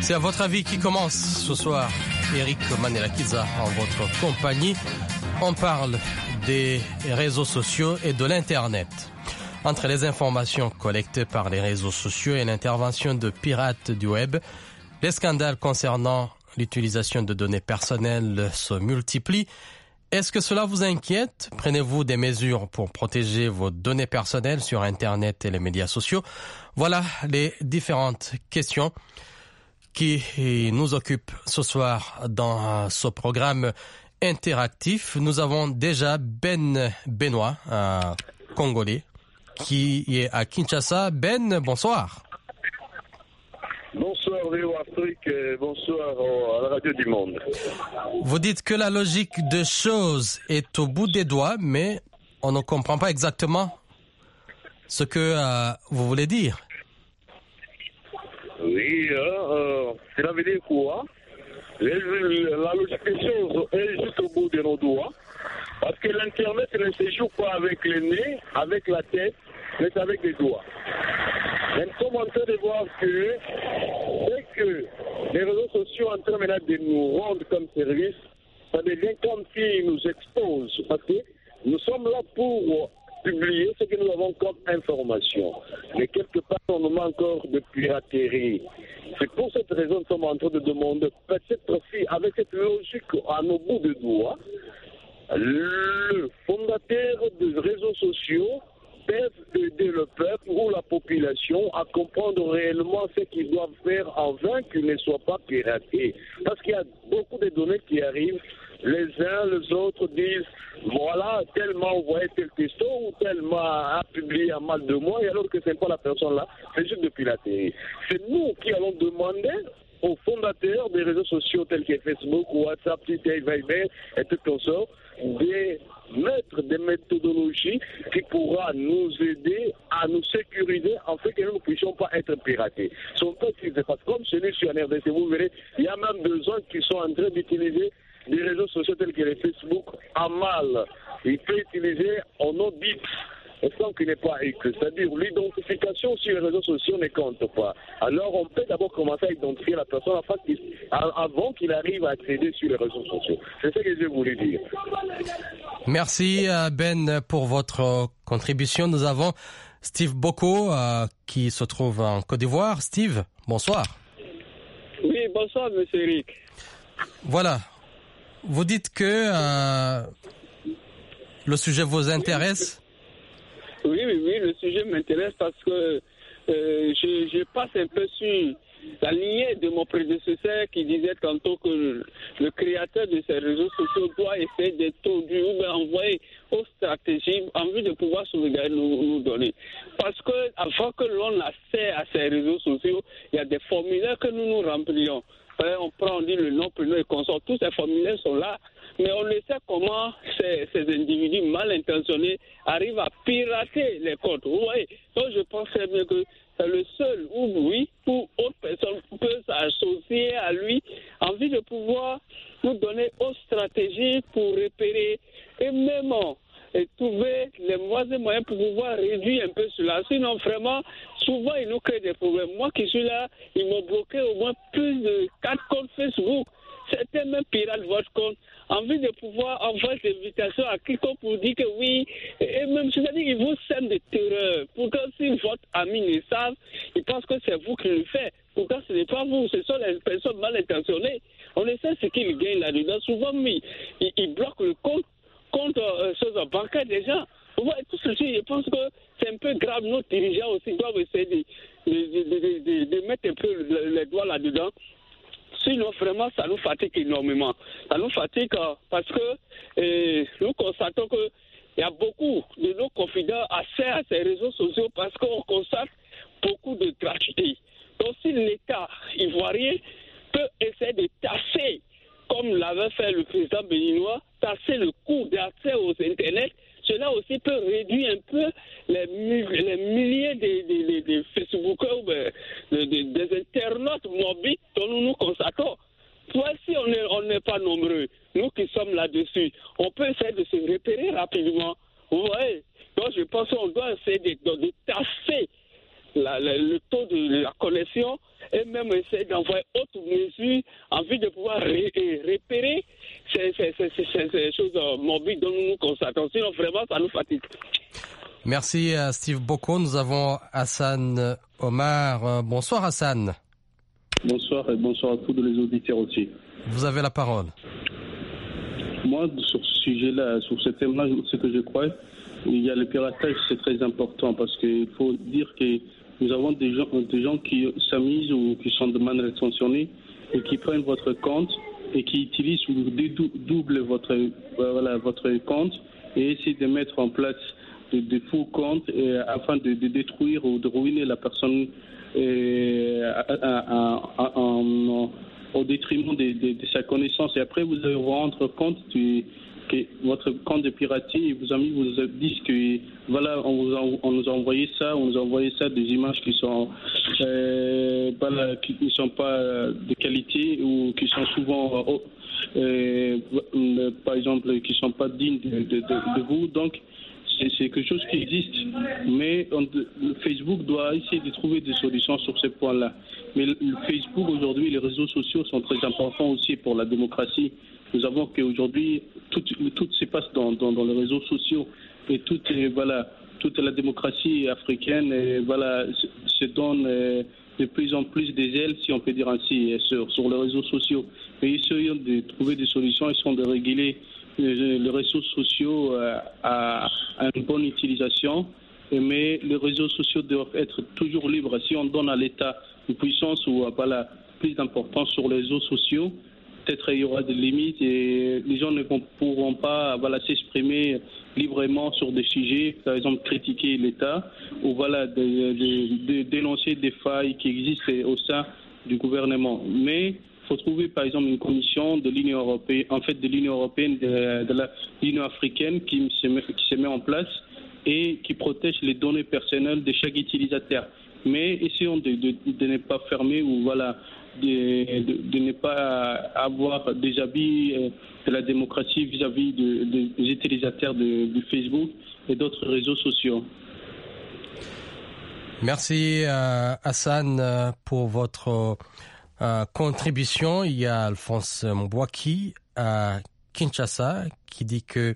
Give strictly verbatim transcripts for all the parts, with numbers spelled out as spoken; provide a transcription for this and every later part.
C'est à votre avis qui commence ce soir. Eric Manelakiza en votre compagnie. On parle des réseaux sociaux et de l'Internet. Entre les informations collectées par les réseaux sociaux et l'intervention de pirates du web, les scandales concernant l'utilisation de données personnelles se multiplient. Est-ce que cela vous inquiète? Prenez-vous des mesures pour protéger vos données personnelles sur Internet et les médias sociaux? Voilà les différentes questions qui nous occupent ce soir dans ce programme interactif. Nous avons déjà Ben Benoît, un Congolais, qui est à Kinshasa. Ben, bonsoir. Bonsoir Léo Afrique, bonsoir à la radio du monde. Vous dites que la logique des choses est au bout des doigts, mais on ne comprend pas exactement ce que euh, vous voulez dire. Oui, euh, cela veut dire quoi? La logique des choses est juste au bout de nos doigts, parce que l'Internet ne se joue pas avec le nez, avec la tête, mais avec les doigts. Nous sommes en train de voir que dès que les réseaux sociaux sont en train maintenant de nous rendre comme service, ça devient comme s'ils nous exposent. Parce que nous sommes là pour publier ce que nous avons comme information. Mais quelque part, on nous manque encore de piraterie. C'est pour cette raison que nous sommes en train de demander, peut-être si avec cette logique à nos bouts de doigts, le fondateur des réseaux sociaux peuvent aider le peuple ou la population à comprendre réellement ce qu'ils doivent faire afin qu'ils ne soient pas piratés. Parce qu'il y a beaucoup de données qui arrivent, les uns, les autres disent, voilà, tellement envoyé tel texto ou tellement a publié à mal de moi, et alors que ce n'est pas la personne là, c'est juste de piraterie. C'est nous qui allons demander aux fondateurs des réseaux sociaux tels que Facebook, WhatsApp, Twitter, Viber et tout comme ça, de mettre des méthodologies qui pourra nous aider à nous sécuriser en fait que nous ne puissions pas être piratés. Son cas, c'est parce que comme celui sur R D C, vous verrez, il y a même des gens qui sont en train d'utiliser des réseaux sociaux tels que les Facebook à mal. Il peut utiliser en nom d'X, et sans qu'il n'ait pas écrit. C'est-à-dire l'identification sur les réseaux sociaux ne compte pas. Alors on peut d'abord commencer à identifier la personne avant qu'il arrive à accéder sur les réseaux sociaux. C'est ce que j'ai voulu dire. Merci Ben pour votre contribution. Nous avons Steve Boko euh, qui se trouve en Côte d'Ivoire. Steve, bonsoir. Oui, bonsoir monsieur Eric. Voilà. Vous dites que euh, le sujet vous intéresse? Oui, oui, oui, le sujet m'intéresse parce que euh, je, je passe un peu sur la lignée de mon prédécesseur qui disait tantôt que le, le créateur de ces réseaux sociaux doit essayer d'introduire ou d'envoyer aux stratégies en vue de pouvoir sauvegarder nos, nos données. Parce que avant que l'on accède à ces réseaux sociaux, il y a des formulaires que nous nous remplions. On prend, on dit le nom, prénom et consort. Tous ces formulaires sont là, mais on ne sait comment ces, ces individus mal intentionnés arrivent à pirater les comptes. Vous voyez, donc je pense très bien que c'est le seul où lui ou autre personne peut s'associer à lui en vue de pouvoir nous donner autre stratégie pour repérer et même et trouver les moyens moyens pour pouvoir réduire un peu cela. Sinon, vraiment, souvent, ils nous créent des problèmes. Moi qui suis là, ils m'ont bloqué au moins plus de quatre comptes Facebook. Certains même piratent votre compte en vue de pouvoir envoyer des invitations à quiconque pour dire que oui, et même, c'est-à-dire qu'ils vous sèment de terreur. Pour que si votre ami ne savent, ils pensent que c'est vous qui le faites. Pourtant, ce n'est pas vous, ce sont les personnes mal intentionnées. On ne sait ce qu'ils gagnent là-dedans. Souvent, ils, ils, ils bloquent le compte contre euh, choses bancaires des gens. Vous voyez, tout ceci, je pense que c'est un peu grave. Nos dirigeants aussi doivent essayer de, de, de, de, de mettre un peu les doigts là-dedans. Sinon, vraiment, ça nous fatigue énormément. Ça nous fatigue euh, parce que euh, nous constatons qu'il y a beaucoup de nos confidents accès à ces réseaux sociaux parce qu'on constate beaucoup de gratuité. Donc, si l'État ivoirien peut essayer de tasser, comme l'avait fait le président béninois, tasser le coût d'accès aux Internet, cela aussi peut réduire un peu les, les milliers de, de, de, de Facebookers ou de, de, de, des internautes mobiles dont nous nous constatons. Toi, si on n'est on n'est pas nombreux, nous qui sommes là-dessus, on peut essayer de se repérer rapidement. Vous voyez? Donc je pense qu'on doit essayer de, de, de tasser la, la, le taux de la connexion et même essayer d'envoyer autres mesures en vue de pouvoir ré, repérer ces, ces, ces, ces, ces choses mobiles dont nous nous constatons. Sinon, vraiment, ça nous fatigue. Merci à Steve Boko. Nous avons Hassan Omar. Bonsoir Hassan. Bonsoir et bonsoir à tous les auditeurs aussi. Vous avez la parole. Moi, sur ce sujet-là, sur ce thème-là, ce que je crois, il y a le piratage, c'est très important parce qu'il faut dire que nous avons des gens, des gens qui s'amusent ou qui sont de mal intentionnés et qui prennent votre compte et qui utilisent ou doublent votre, voilà, votre compte et essaient de mettre en place de, de faux comptes et, afin de, de détruire ou de ruiner la personne et, à, à, à, en, au détriment de, de, de sa connaissance. Et après, vous allez vous rendre compte du, que votre compte de piraterie, vos amis vous disent que voilà, on, vous a, on nous a envoyé ça, on nous a envoyé ça, des images qui sont euh, pas la, qui ne sont pas de qualité ou qui sont souvent, euh, euh, par exemple, qui ne sont pas dignes de, de, de, de vous. Donc, c'est, c'est quelque chose qui existe, mais on, Facebook doit essayer de trouver des solutions sur ces points-là. Mais le Facebook aujourd'hui, les réseaux sociaux sont très importants aussi pour la démocratie. Nous savons qu'aujourd'hui, tout, tout se passe dans, dans, dans les réseaux sociaux et tout, et voilà, toute la démocratie africaine et voilà, se, se donne euh, de plus en plus des ailes, si on peut dire ainsi, sur, sur les réseaux sociaux. Mais essayons de trouver des solutions, essayons de réguler les, les réseaux sociaux euh, à, à une bonne utilisation. Mais les réseaux sociaux doivent être toujours libres. Si on donne à l'État une puissance ou voilà, plus d'importance sur les réseaux sociaux, peut-être il y aura des limites et les gens ne pourront pas voilà, s'exprimer librement sur des sujets, par exemple critiquer l'État ou voilà, de, de, de dénoncer des failles qui existent au sein du gouvernement. Mais il faut trouver par exemple une commission de l'Union européenne, en fait de l'Union européenne, de, de la, l'Union africaine qui se, met, qui se met en place et qui protège les données personnelles de chaque utilisateur. Mais essayons de, de, de ne pas fermer ou voilà, de, de, de ne pas avoir des habits de la démocratie vis-à-vis de, de, des utilisateurs de, de Facebook et d'autres réseaux sociaux. Merci euh, Hassan pour votre euh, contribution. Il y a Alphonse Mbouaki à Kinshasa qui dit que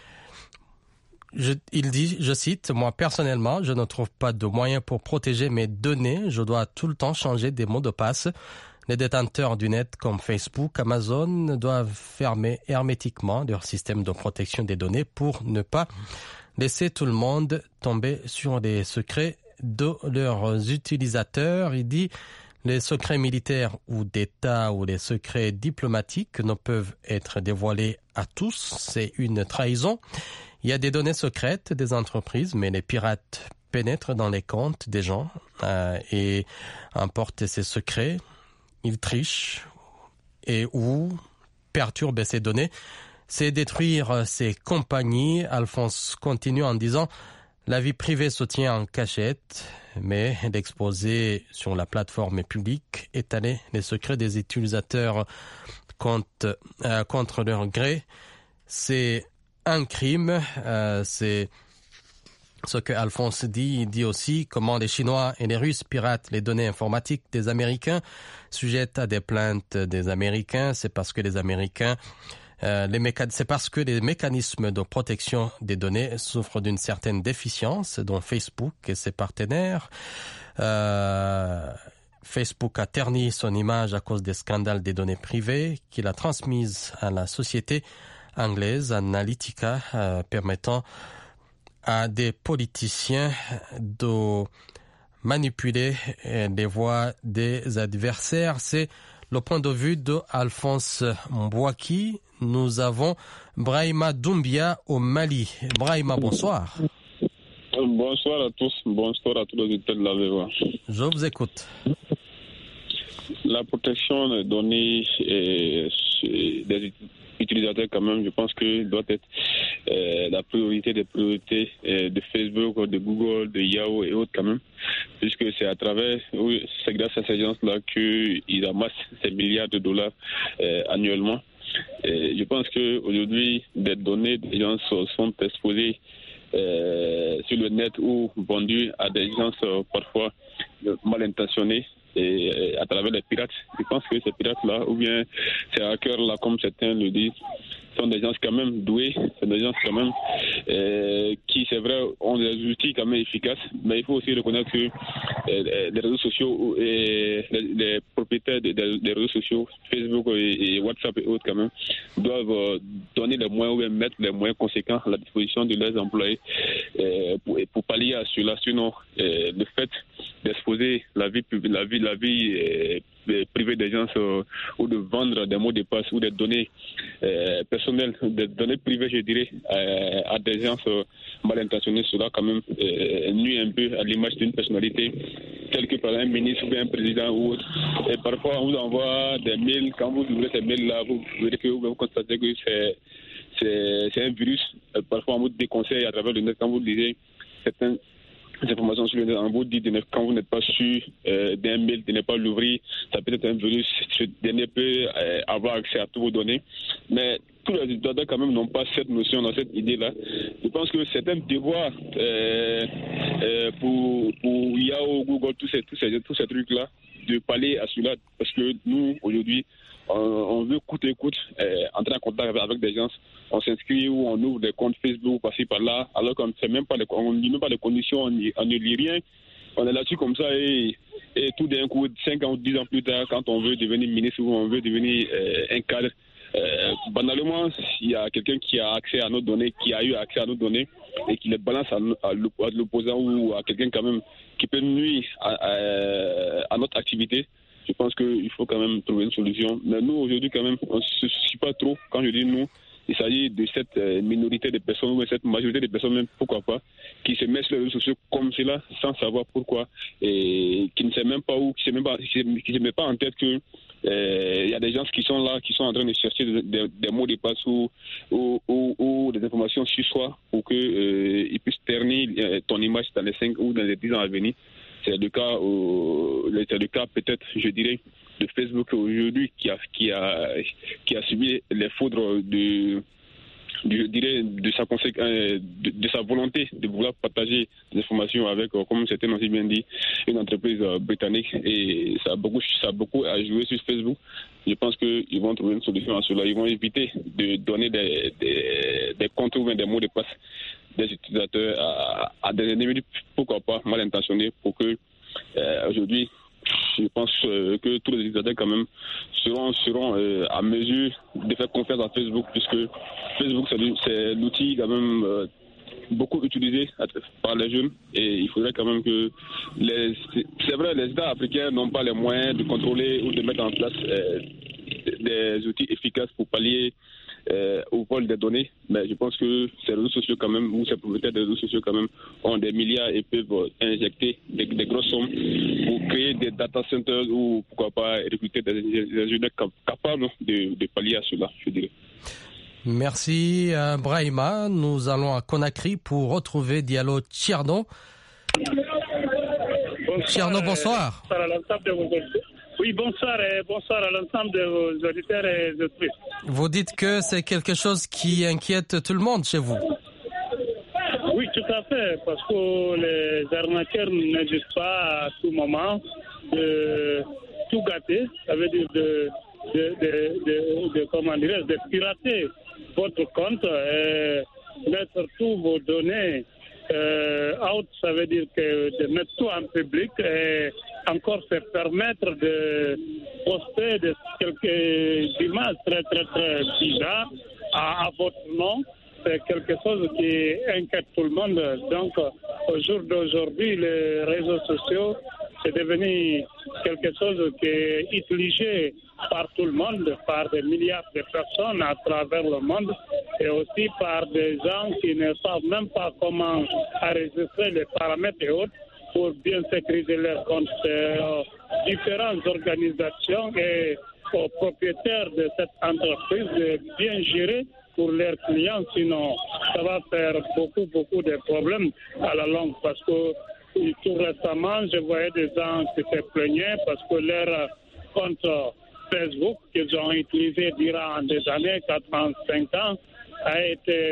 Je, il dit, je cite, « Moi, personnellement, je ne trouve pas de moyens pour protéger mes données. Je dois tout le temps changer des mots de passe. Les détenteurs du net comme Facebook, Amazon doivent fermer hermétiquement leur système de protection des données pour ne pas laisser tout le monde tomber sur des secrets de leurs utilisateurs. » Il dit, « Les secrets militaires ou d'État ou les secrets diplomatiques ne peuvent être dévoilés à tous. C'est une trahison. » Il y a des données secrètes des entreprises, mais les pirates pénètrent dans les comptes des gens euh, et emportent ces secrets. Ils trichent et ou perturbent ces données. C'est détruire ces compagnies. Alphonse continue en disant « La vie privée se tient en cachette, mais d'exposer sur la plateforme publique, étaler les secrets des utilisateurs contre, euh, contre leur gré, c'est un crime, euh, c'est ce que Alphonse dit. Il dit aussi comment les Chinois et les Russes piratent les données informatiques des Américains, sujettes à des plaintes des Américains. C'est parce que les Américains, euh, les méca- c'est parce que les mécanismes de protection des données souffrent d'une certaine déficience, dont Facebook et ses partenaires. Euh, Facebook a terni son image à cause des scandales des données privées qu'il a transmises à la société anglaise Analytica, euh, permettant à des politiciens de manipuler les voix des adversaires. C'est le point de vue de Alphonse Mbouaki. Nous avons Brahima Doumbia au Mali. Brahima, bonsoir. Bonsoir à tous. Bonsoir à tous les auditeurs de la V O A. Je vous écoute. La protection des données et des utilisateurs, quand même, je pense que doit être euh, la priorité des priorités euh, de Facebook, de Google, de Yahoo et autres, quand même, puisque c'est à travers, oui, c'est grâce à ces gens-là qu'ils amassent ces milliards de dollars euh, annuellement. Et je pense qu'aujourd'hui, des données des gens sont exposées euh, sur le net ou vendues à des gens euh, parfois mal intentionnés et à travers les pirates. Je pense que ces pirates-là, ou bien ces hackers-là, comme certains le disent, sont des gens quand même doués, sont des gens quand même euh, qui, c'est vrai, ont des outils quand même efficaces, mais il faut aussi reconnaître que euh, les réseaux sociaux et les, les propriétaires des, des réseaux sociaux, Facebook et, et WhatsApp et autres quand même, doivent euh, donner les moyens ou bien mettre les moyens conséquents à la disposition de leurs employés euh, pour, pour pallier à cela. Sinon, euh, le fait d'exposer la vie publique, la vie, la vie euh, privée des gens euh, ou de vendre des mots de passe ou des données euh, personnelles, des données privées, je dirais, euh, à des gens euh, mal intentionnés, cela quand même euh, nuit un peu à l'image d'une personnalité telle que par exemple un ministre ou bien un président ou autre. Et parfois on vous envoie des mails, quand vous ouvrez ces mails-là, vous verrez que vous constatez que c'est, c'est, c'est un virus. Euh, parfois on vous déconseille à travers le net quand vous lisez certaines informations sur le net, on vous dit de ne, quand vous n'êtes pas sûr euh, d'un mail, de ne pas l'ouvrir, ça peut être un virus, ce dernier peut euh, avoir accès à toutes vos données, mais tous les utilisateurs quand même n'ont pas cette notion, dans cette idée-là. Je pense que c'est un devoir euh, euh, pour, pour Yahoo, Google, tous ces, tous ces, tous ces trucs-là, de parler à cela, parce que nous, aujourd'hui, on, on veut coûte et coûte euh, entrer en contact avec, avec des gens. On s'inscrit ou on ouvre des comptes Facebook par-ci par-là, alors qu'on ne sait même pas les, on lit même pas les conditions, on, on ne lit rien. On est là-dessus comme ça et, et tout d'un coup, cinq ans ou dix ans plus tard, quand on veut devenir ministre ou on veut devenir euh, un cadre, euh, banalement, il y a quelqu'un qui a accès à nos données, qui a eu accès à nos données et qui les balance à, à l'opposant ou à quelqu'un quand même qui peut nuire à, à, à notre activité. Je pense qu'il faut quand même trouver une solution. Mais nous, aujourd'hui, quand même, on ne se soucie pas trop. Quand je dis nous, il s'agit de cette minorité de personnes, ou de cette majorité de personnes, même pourquoi pas, qui se mettent sur les réseaux sociaux comme cela, sans savoir pourquoi, et qui ne sait même pas où, qui ne se met pas, qui se met pas en tête que il euh, y a des gens qui sont là, qui sont en train de chercher des, des, des mots de passe ou, ou, ou, ou des informations sur soi pour qu'ils euh, puissent ternir euh, ton image dans les cinq ou dans les dix ans à venir. C'est le cas, euh, c'est le cas peut-être, je dirais, de Facebook aujourd'hui qui a, qui a, qui a subi les foudres de, de, je dirais, de sa, de, de sa volonté de vouloir partager des informations avec, comme c'était aussi bien dit, une entreprise britannique. Et ça a beaucoup, ça a beaucoup à jouer sur Facebook. Je pense qu'ils vont trouver une solution à cela. Ils vont éviter de donner des, des, des comptes ou des mots de passe des utilisateurs à, à des individus, pourquoi pas, mal intentionnés, pour que euh, aujourd'hui, je pense euh, que tous les utilisateurs quand même seront, seront euh, à mesure de faire confiance à Facebook, puisque Facebook c'est, c'est l'outil quand même euh, beaucoup utilisé par les jeunes, et il faudrait quand même que les, c'est vrai, les États africains n'ont pas les moyens de contrôler ou de mettre en place euh, des outils efficaces pour pallier Euh, au vol des données, mais je pense que ces réseaux sociaux quand même, ou ces propriétaires des réseaux sociaux quand même, ont des milliards et peuvent injecter des, des grosses sommes pour créer des data centers ou pourquoi pas recruter des ingénieurs capables de, de pallier à cela, je dirais. Merci euh, Brahima. Nous allons à Conakry pour retrouver Diallo Tierno. Tierno, bonsoir. Oui, bonsoir et bonsoir à l'ensemble de vos auditeurs et auditrices. Vous dites que c'est quelque chose qui inquiète tout le monde chez vous. Oui, tout à fait, parce que les arnaqueurs n'hésitent pas à tout moment de tout gâter, ça veut dire de, de, de, de, de, comment dirais-je, de pirater votre compte et mettre tous vos données euh, out, ça veut dire que de mettre tout en public et encore se permettre de poster de quelques images très très très bizarres à, à votre nom. C'est quelque chose qui inquiète tout le monde. Donc, au jour d'aujourd'hui, les réseaux sociaux, c'est devenu quelque chose qui est utilisé par tout le monde, par des milliards de personnes à travers le monde, et aussi par des gens qui ne savent même pas comment enregistrer les paramètres et autres pour bien sécuriser leurs comptes. Euh, différentes organisations et aux propriétaires de cette entreprise de bien gérer pour leurs clients, sinon ça va faire beaucoup, beaucoup de problèmes à la longue, parce que tout récemment, je voyais des gens qui se plaignaient parce que leur compte Facebook qu'ils ont utilisé durant des années, quatre-vingt-cinq ans, a été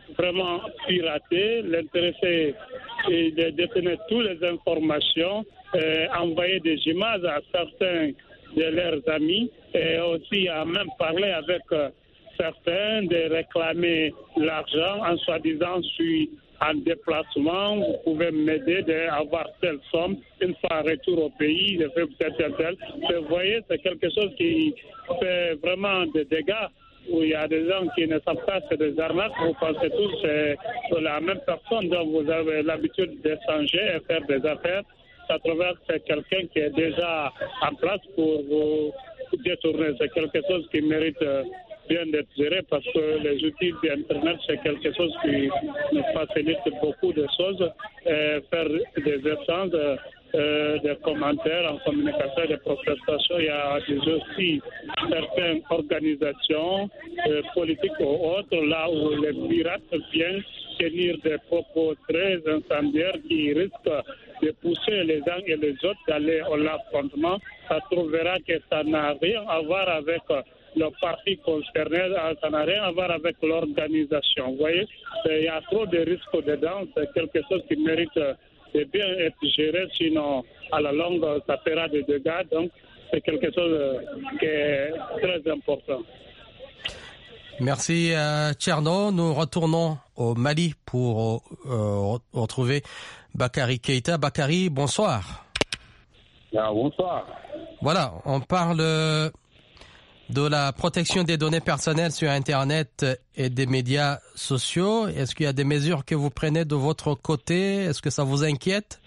vraiment pirater. L'intérêt, c'est de détenir toutes les informations, euh, envoyer des images à certains de leurs amis et aussi à même parler avec euh, certains, de réclamer l'argent en soi-disant je suis en déplacement, vous pouvez m'aider d'avoir telle somme, une fois retour au pays, je fais peut-être tel, tel. Vous voyez, c'est quelque chose qui fait vraiment des dégâts, où il y a des gens qui ne savent pas, c'est des arnaques, vous pensez tous c'est la même personne dont vous avez l'habitude d'échanger et faire des affaires. Ça trouve c'est quelqu'un qui est déjà en place pour vous détourner. C'est quelque chose qui mérite bien d'être géré parce que les outils d'Internet, c'est quelque chose qui nous facilite beaucoup de choses. Et faire des échanges, euh, des commentaires en communication, des protestations. Il y a aussi certaines organisations euh, politiques ou autres, là où les pirates viennent tenir des propos très incendiaires qui risquent de pousser les uns et les autres d'aller à l'affrontement. Ça trouvera que ça n'a rien à voir avec le parti concerné, ça n'a rien à voir avec l'organisation. Vous voyez, il y a trop de risques dedans, c'est quelque chose qui mérite de bien être géré, sinon à la longue ça fera des dégâts, donc c'est quelque chose qui est très important. Merci euh, Tcherno. Nous retournons au Mali pour euh, retrouver Bakary Keïta. Bakary, bonsoir. Ah, bonsoir. Voilà, on parle de la protection des données personnelles sur Internet et des médias sociaux. Est-ce qu'il y a des mesures que vous prenez de votre côté? Est-ce que ça vous inquiète?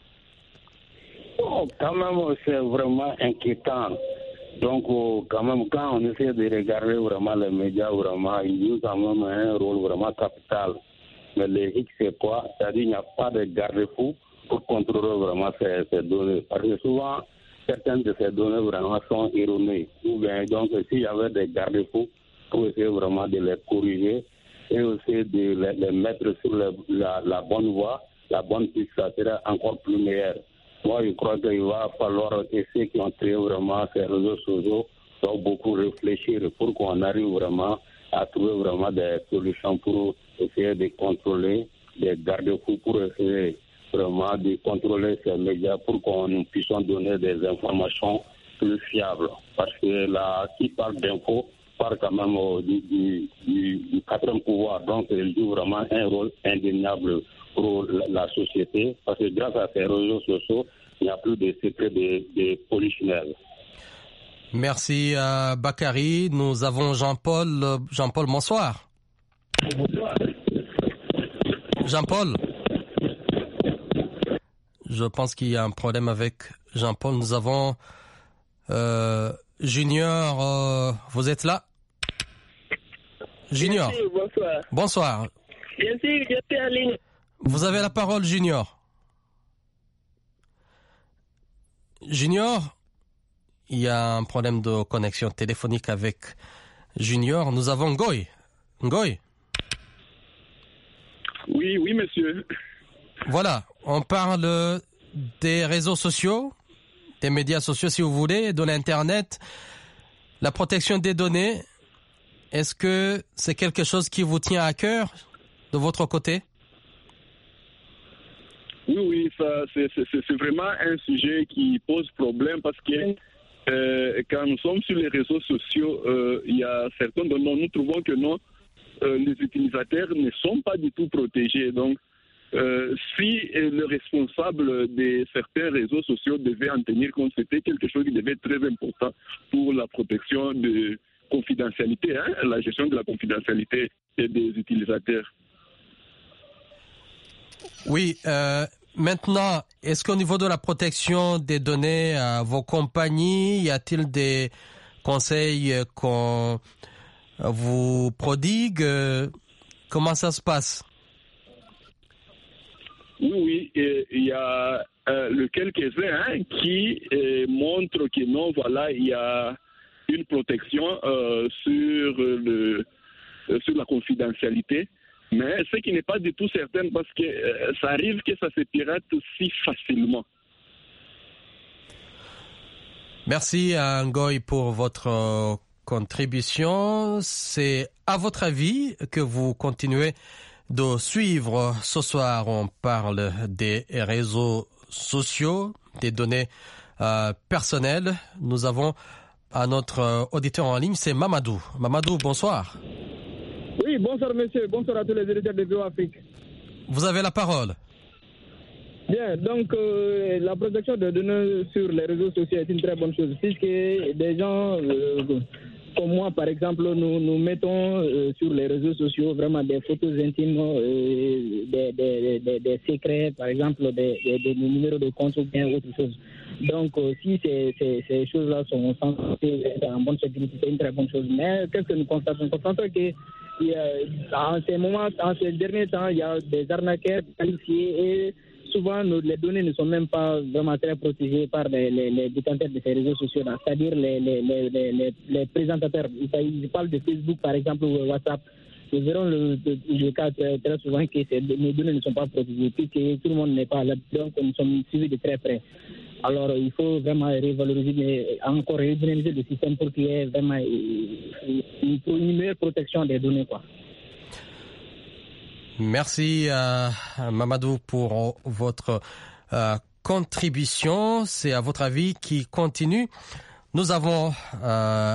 Oh, quand même, c'est vraiment inquiétant. Donc, oh, quand même, quand on essaie de regarder vraiment les médias, vraiment, ils jouent quand même un rôle vraiment capital. Mais le hic, c'est quoi? C'est-à-dire qu'il n'y a pas de garde-fou pour contrôler vraiment ces, ces données. Parce que souvent, certaines de ces données vraiment sont erronées. Ou bien, donc, s'il y avait des garde-fous pour essayer vraiment de les corriger et aussi de les, les mettre sur le, la, la bonne voie, la bonne piste, ça serait encore plus meilleur. Moi, je crois qu'il va falloir que ceux qui ont créé vraiment ces réseaux sociaux doivent beaucoup réfléchir pour qu'on arrive vraiment à trouver vraiment des solutions pour essayer de contrôler, des garde-fous pour essayer vraiment de contrôler ces médias pour qu'on puisse donner des informations plus fiables. Parce que là, qui parle d'infos parle quand même euh, du, du, du, du quatrième pouvoir. Donc, il joue vraiment un rôle indéniable pour la, la société. Parce que grâce à ces réseaux sociaux, il n'y a plus de secret de, de polichinelle. Merci à Bakary. Nous avons Jean-Paul. Jean-Paul, bonsoir. Bonsoir. Jean-Paul. Je pense qu'il y a un problème avec Jean-Paul. Nous avons euh, Junior. Euh, vous êtes là? Junior. Bien sûr, bonsoir. Bonsoir. Bien sûr, je suis en ligne. Vous avez la parole, Junior. Junior, il y a un problème de connexion téléphonique avec Junior. Nous avons Ngoy. Ngoy. Oui, oui, monsieur. Voilà, on parle des réseaux sociaux, des médias sociaux si vous voulez, de l'Internet, la protection des données. Est-ce que c'est quelque chose qui vous tient à cœur de votre côté? Oui, oui, ça, c'est, c'est, c'est vraiment un sujet qui pose problème parce que euh, quand nous sommes sur les réseaux sociaux, euh, il y a certains de nous, nous trouvons que non, euh, les utilisateurs ne sont pas du tout protégés. Donc, euh, si le responsable de certains réseaux sociaux devait en tenir compte, c'était quelque chose qui devait être très important pour la protection de confidentialité, hein, la gestion de la confidentialité des utilisateurs. Oui, euh, maintenant, est-ce qu'au niveau de la protection des données à vos compagnies, y a-t-il des conseils qu'on vous prodigue? Comment ça se passe? Oui, oui, et il y a euh, le quelques-uns hein, qui euh, montrent que non, voilà, il y a une protection euh, sur, le, euh, sur la confidentialité. Mais ce qui n'est pas du tout certain parce que euh, ça arrive que ça se pirate si facilement. Merci à Ngoy pour votre euh, contribution. C'est à votre avis que vous continuez de suivre. Ce soir, on parle des réseaux sociaux, des données euh, personnelles. Nous avons à notre auditeur en ligne, c'est Mamadou. Mamadou, bonsoir. Oui, bonsoir monsieur, bonsoir à tous les auditeurs de Bio Afrique. Vous avez la parole. Bien, donc euh, la protection de données sur les réseaux sociaux est une très bonne chose, puisque des gens euh, comme moi, par exemple, nous, nous mettons euh, sur les réseaux sociaux vraiment des photos intimes, euh, des, des, des, des secrets, par exemple, des, des, des numéros de compte ou bien autre chose. Donc, euh, si ces, ces, ces choses-là sont censées en bonne sécurité, c'est une très bonne chose. Mais qu'est-ce que nous constatons? Nous constatons que il y a, en ces moments, en ces derniers temps, il y a des arnaqueurs qualifiés et souvent, nous, les données ne sont même pas vraiment très protégées par les, les, les détenteurs de ces réseaux sociaux, c'est-à-dire les, les, les, les, les présentateurs. Je parle de Facebook, par exemple, ou WhatsApp. Nous verrons le, le, le cas très, très souvent que ces, les données ne sont pas protégées, puisque tout le monde n'est pas là. Donc, nous sommes suivis de très près. Alors, il faut vraiment revaloriser, encore redynamiser le système pour qu'il y ait vraiment une, une meilleure protection des données, quoi. Merci euh, Mamadou pour votre euh, contribution. C'est à votre avis qui continue. Nous avons euh,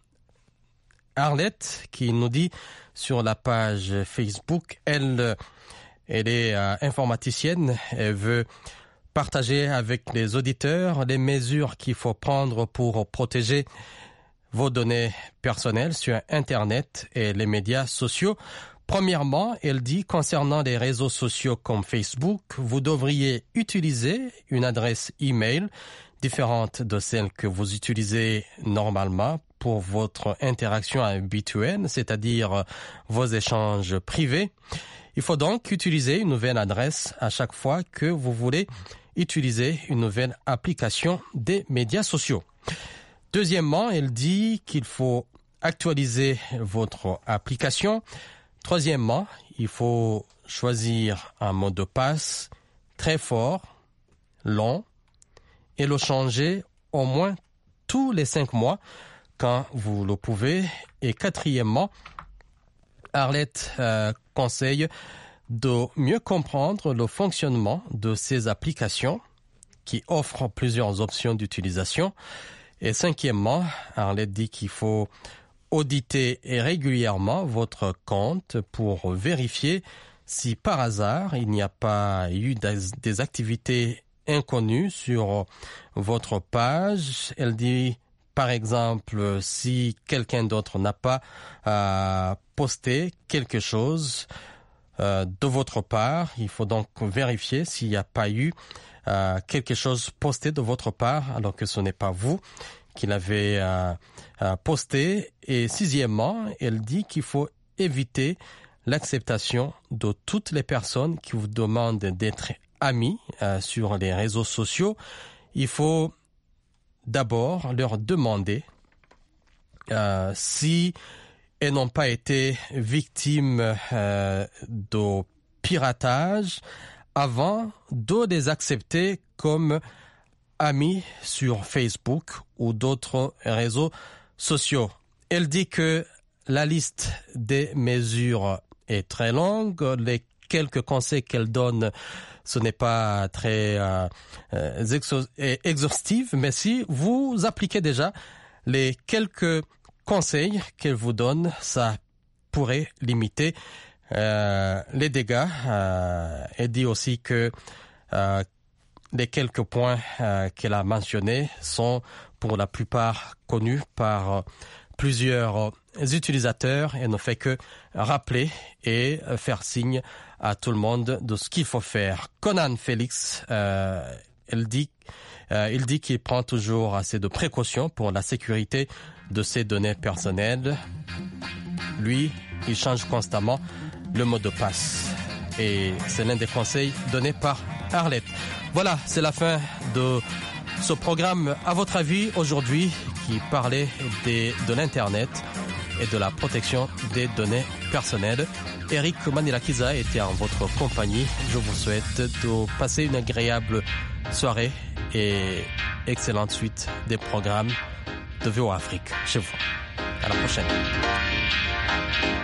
Arlette qui nous dit sur la page Facebook, elle, elle est euh, informaticienne, elle veut partager avec les auditeurs les mesures qu'il faut prendre pour protéger vos données personnelles sur Internet et les médias sociaux. Premièrement, elle dit, concernant les réseaux sociaux comme Facebook, vous devriez utiliser une adresse email différente de celle que vous utilisez normalement pour votre interaction habituelle, c'est-à-dire vos échanges privés. Il faut donc utiliser une nouvelle adresse à chaque fois que vous voulez utiliser une nouvelle application des médias sociaux. Deuxièmement, elle dit qu'il faut actualiser votre application. Troisièmement, il faut choisir un mot de passe très fort, long, et le changer au moins tous les cinq mois quand vous le pouvez. Et quatrièmement, Arlette euh, conseille de mieux comprendre le fonctionnement de ces applications qui offrent plusieurs options d'utilisation. Et cinquièmement, Arlette dit qu'il faut auditez régulièrement votre compte pour vérifier si par hasard il n'y a pas eu des activités inconnues sur votre page. Elle dit par exemple si quelqu'un d'autre n'a pas euh, posté quelque chose euh, de votre part, il faut donc vérifier s'il n'y a pas eu euh, quelque chose posté de votre part alors que ce n'est pas vous qu'il avait euh, euh, posté. Et sixièmement, elle dit qu'il faut éviter l'acceptation de toutes les personnes qui vous demandent d'être amis euh, sur les réseaux sociaux. Il faut d'abord leur demander euh, si elles n'ont pas été victimes euh, de piratage avant de les accepter comme amis sur Facebook ou d'autres réseaux sociaux. Elle dit que la liste des mesures est très longue. Les quelques conseils qu'elle donne, ce n'est pas très euh, exo- exhaustif, mais si vous appliquez déjà les quelques conseils qu'elle vous donne, ça pourrait limiter euh, les dégâts. Euh, elle dit aussi que euh, les quelques points euh, qu'elle a mentionnés sont pour la plupart connus par euh, plusieurs utilisateurs et ne fait que rappeler et faire signe à tout le monde de ce qu'il faut faire. Conan Félix, euh, elle dit, euh, il dit qu'il prend toujours assez de précautions pour la sécurité de ses données personnelles. Lui, il change constamment le mot de passe. Et c'est l'un des conseils donnés par Arlette. Voilà, c'est la fin de ce programme. À votre avis, aujourd'hui, qui parlait des, de l'Internet et de la protection des données personnelles. Eric Manilakiza était en votre compagnie. Je vous souhaite de passer une agréable soirée et excellente suite des programmes de V O Afrique chez vous. À la prochaine.